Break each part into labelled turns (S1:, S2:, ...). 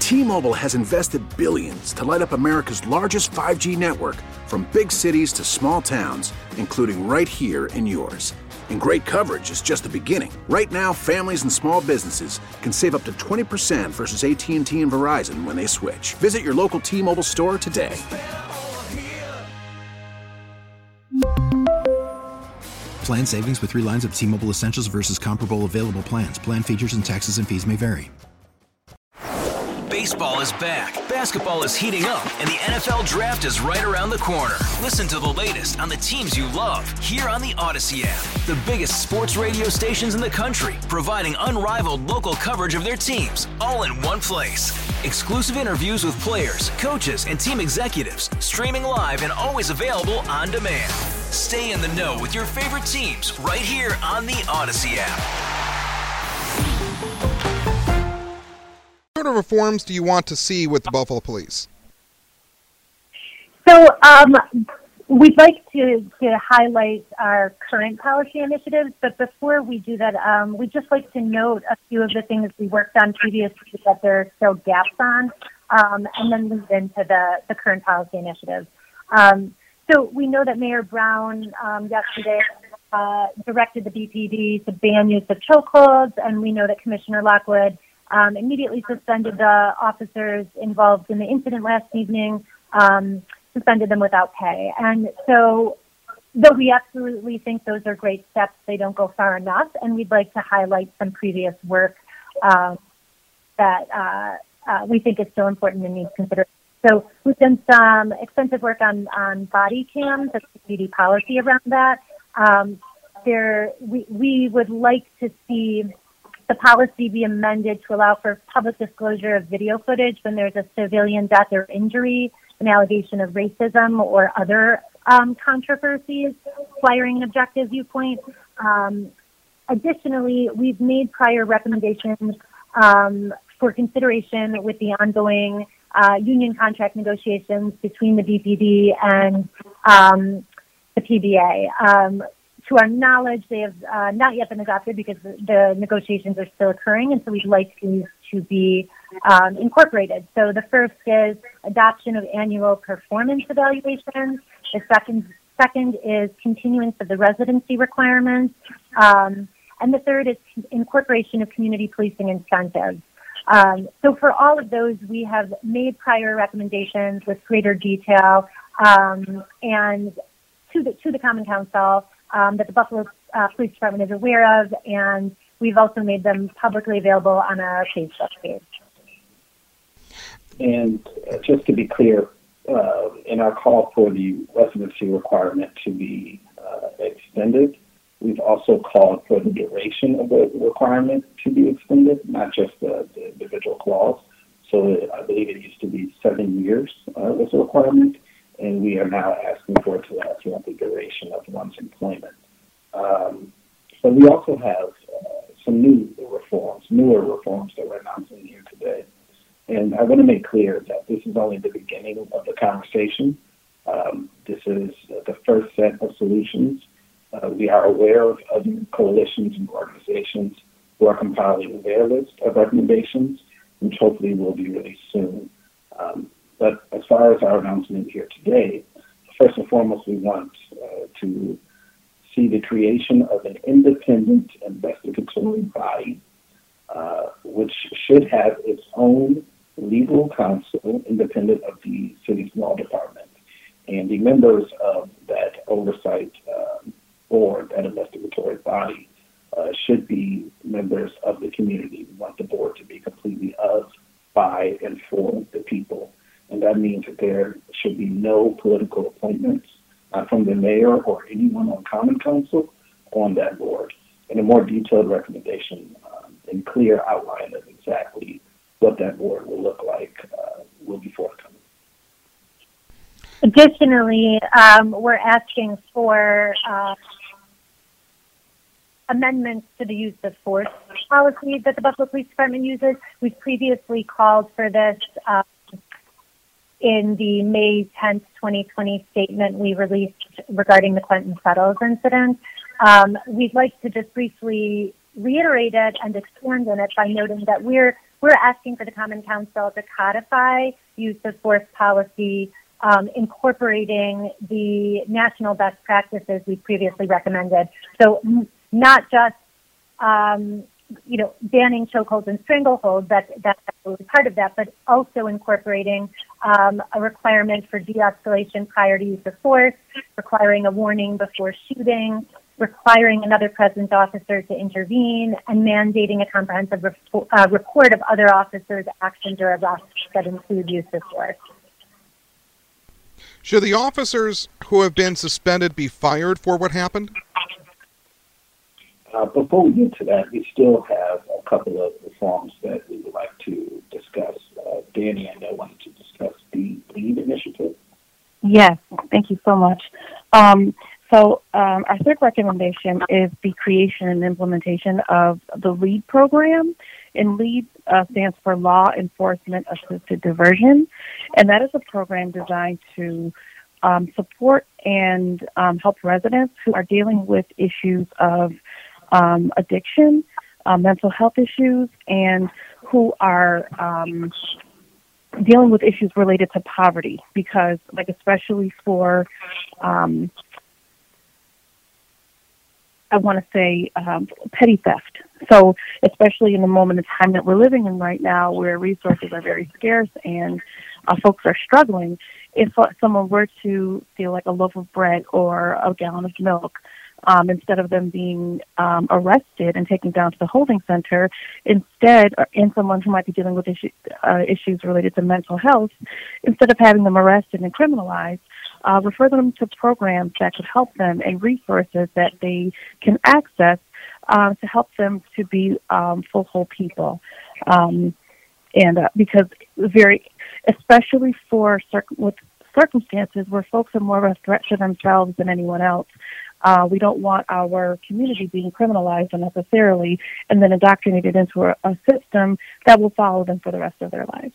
S1: T-Mobile has invested billions to light up America's largest 5G network, from big cities to small towns, including right here in yours. And great coverage is just the beginning. Right now, families and small businesses can save up to 20% versus AT&T and Verizon when they switch. Visit your local T-Mobile store today.
S2: Plan savings with 3 lines of T-Mobile Essentials versus comparable available plans. Plan features and taxes and fees may vary.
S3: Baseball is back, basketball is heating up, and the NFL Draft is right around the corner. Listen to the latest on the teams you love here on the Odyssey app. The biggest sports radio stations in the country, providing unrivaled local coverage of their teams, all in one place. Exclusive interviews with players, coaches, and team executives, streaming live and always available on demand. Stay in the know with your favorite teams right here on the Odyssey app.
S4: What sort of reforms do you want to see with the Buffalo Police?
S5: So we'd like to highlight our current policy initiatives, but before we do that, we'd just like to note a few of the things we worked on previously that there are still gaps on, and then move into the current policy initiatives. So we know that Mayor Brown yesterday directed the BPD to ban use of chokeholds, and we know that Commissioner Lockwood immediately suspended the officers involved in the incident last evening, suspended them without pay. And so, though we absolutely think those are great steps, they don't go far enough, and we'd like to highlight some previous work that we think is still important and needs consideration. So we've done some extensive work on body cams, the BPD policy around that. We would like to see the policy be amended to allow for public disclosure of video footage when there's a civilian death or injury, an allegation of racism or other controversies requiring an objective viewpoint. Additionally, we've made prior recommendations for consideration with the ongoing union contract negotiations between the BPD and the PBA. To our knowledge, they have not yet been adopted because the negotiations are still occurring, and so we'd like these to be incorporated. So the first is adoption of annual performance evaluations. The second is continuance of the residency requirements. And the third is incorporation of community policing incentives. So for all of those, we have made prior recommendations with greater detail and to the Common Council that the Buffalo Police Department is aware of, and we've also made them publicly available on our Facebook page.
S6: And just to be clear, in our call for the residency requirement to be extended, we've also called for the duration of the requirement to be extended, not just the individual clause. So I believe it used to be 7 years was a requirement, and we are now asking for it to last throughout the duration of one's employment. But we also have some newer reforms that we're announcing here today. And I want to make clear that this is only the beginning of the conversation. This is the first set of solutions. We are aware of other coalitions and organizations who are compiling their list of recommendations, which hopefully will be released soon. But as far as our announcement here today, first and foremost, we want to see the creation of an independent investigatory body, which should have its own legal counsel independent of the city's law department. And the members of that oversight board, that investigatory body, should be members of the community. We want the board to be completely of, by, and for the people. And that means that there should be no political appointments from the mayor or anyone on Common Council on that board. And a more detailed recommendation and clear outline of exactly what that board will look like will be forthcoming.
S5: Additionally, we're asking for amendments to the use of force policy that the Buffalo Police Department uses. We've previously called for this in the May 10th, 2020 statement we released regarding the Quentin Settles incident. We'd like to just briefly reiterate it and expand on it by noting that we're we're asking for the Common Council to codify use of force policy, incorporating the national best practices we previously recommended. So not just, banning chokeholds and strangleholds, that's absolutely part of that, but also incorporating a requirement for de-escalation prior to use of force, requiring a warning before shooting, requiring another present officer to intervene, and mandating a comprehensive report of other officers' actions or arrests that include use of force.
S4: Should the officers who have been suspended be fired for what happened?
S6: Before we get to that, we still have a couple of reforms that we would like to discuss. Danny, I know, wanted to discuss the LEAD initiative.
S7: Yes, thank you so much. Our third recommendation is the creation and implementation of the LEAD program. And LEAD stands for Law Enforcement Assisted Diversion. And that is a program designed to support and help residents who are dealing with issues of addiction, mental health issues, and who are dealing with issues related to poverty, because, especially for, petty theft. So, especially in the moment in time that we're living in right now, where resources are very scarce and folks are struggling, if someone were to steal a loaf of bread or a gallon of milk, instead of them being arrested and taken down to the holding center, instead, in someone who might be dealing with issues related to mental health, instead of having them arrested and criminalized, refer them to programs that could help them and resources that they can access to help them to be full, whole people. Because especially for with circumstances where folks are more of a threat to themselves than anyone else, we don't want our community being criminalized unnecessarily and then indoctrinated into a system that will follow them for the rest of their lives.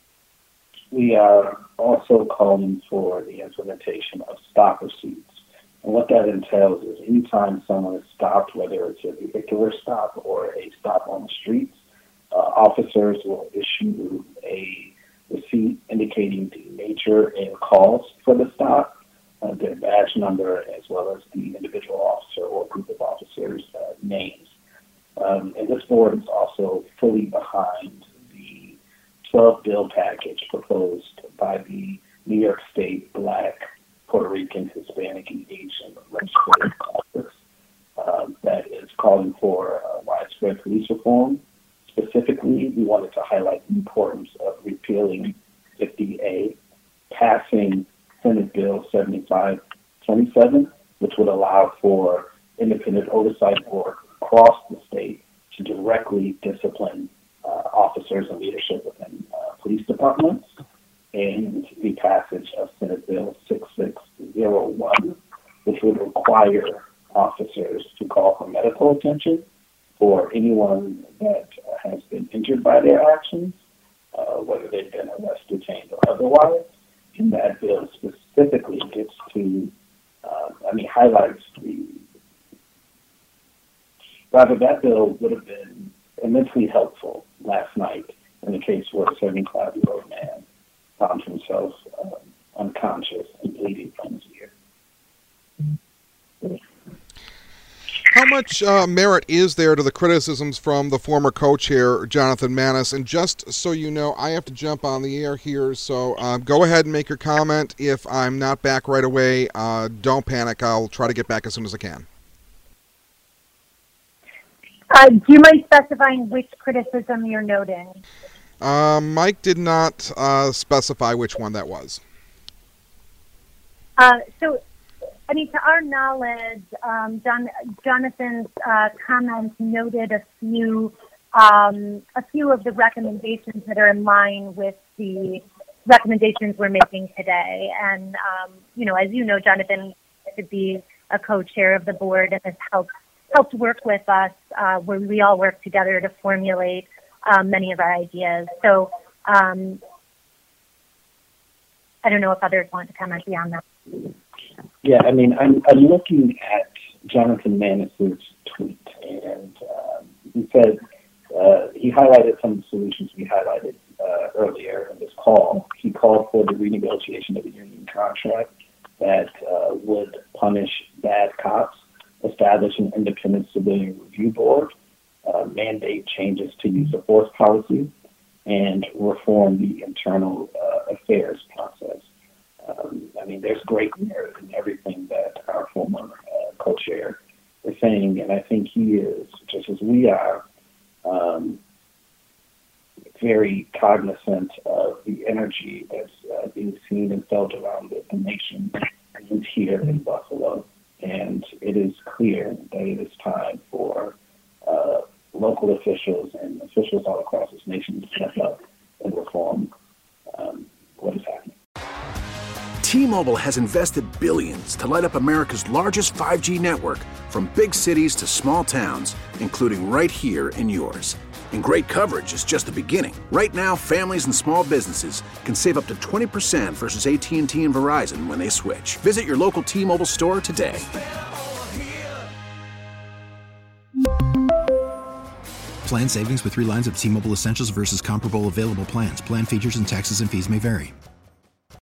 S6: We are also calling for the implementation of stop receipts. And what that entails is anytime someone is stopped, whether it's a vehicular stop or a stop on the streets, officers will issue a receipt indicating the nature and cause for the stop, their badge number, as well as the individual officer or group of officers' names. And this board is also fully behind the 12-bill package proposed by the New York State Black, Puerto Rican, Hispanic, and Asian Legislative Caucus that is calling for widespread police reform. Specifically, we wanted to highlight the importance of repealing 50A, passing Senate Bill 7527, which would allow for independent oversight board across the state to directly discipline officers and leadership within police departments, and the passage of Senate Bill 6601, which would require officers to call for medical attention for anyone that has been injured by their actions, whether they've been arrested, detained, or otherwise. And that bill specifically gets to, highlights that bill would have been immensely helpful last night in the case where a 75-year-old man found himself unconscious and bleeding from his ear.
S4: How much merit is there to the criticisms from the former co-chair, Jonathan Manis? And just so you know, I have to jump on the air here, so go ahead and make your comment. If I'm not back right away, don't panic. I'll try to get back as soon as I can.
S5: Do you mind specifying which criticism you're noting?
S4: Mike did not specify which one that was.
S5: To our knowledge, Jonathan's comments noted a few of the recommendations that are in line with the recommendations we're making today. And, as you know, Jonathan could be a co-chair of the board and has helped work with us where we all work together to formulate many of our ideas. So I don't know if others want to comment beyond that.
S6: Yeah, I'm looking at Jonathan Manis's tweet, and he said, he highlighted some of the solutions we highlighted earlier in this call. He called for the renegotiation of the union contract that would punish bad cops, establish an independent civilian review board, mandate changes to use of force policy, and reform the internal affairs process. There's great merit in everything that our former co-chair is saying, and I think he is, just as we are, very cognizant of the energy that's being seen and felt around the nation and here in Buffalo. And it is clear that it is time for local officials and officials all across this nation to step up and reform what is happening.
S1: T-Mobile has invested billions to light up America's largest 5G network, from big cities to small towns, including right here in yours. And great coverage is just the beginning. Right now, families and small businesses can save up to 20% versus AT&T and Verizon when they switch. Visit your local T-Mobile store today.
S2: Plan savings with 3 lines of T-Mobile Essentials versus comparable available plans. Plan features and taxes and fees may vary.